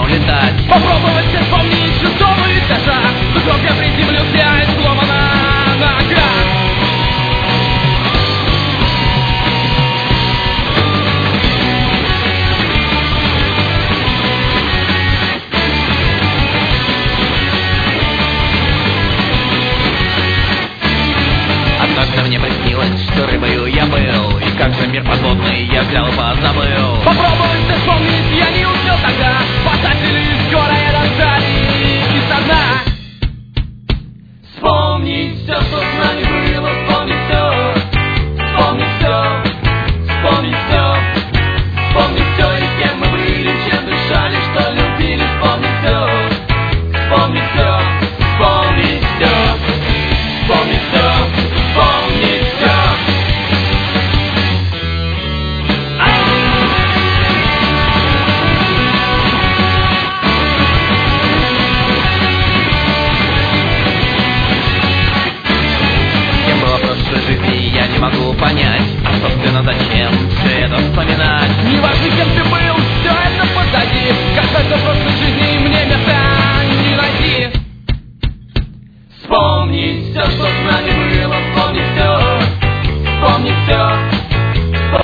летать. Попробовать вспомнить шестого этажа. Вдруг я приземлюся и сломана нога. Однажды мне приснилось, что рыбою я был, и как же мир подводный я взял и позабыл. Попробовать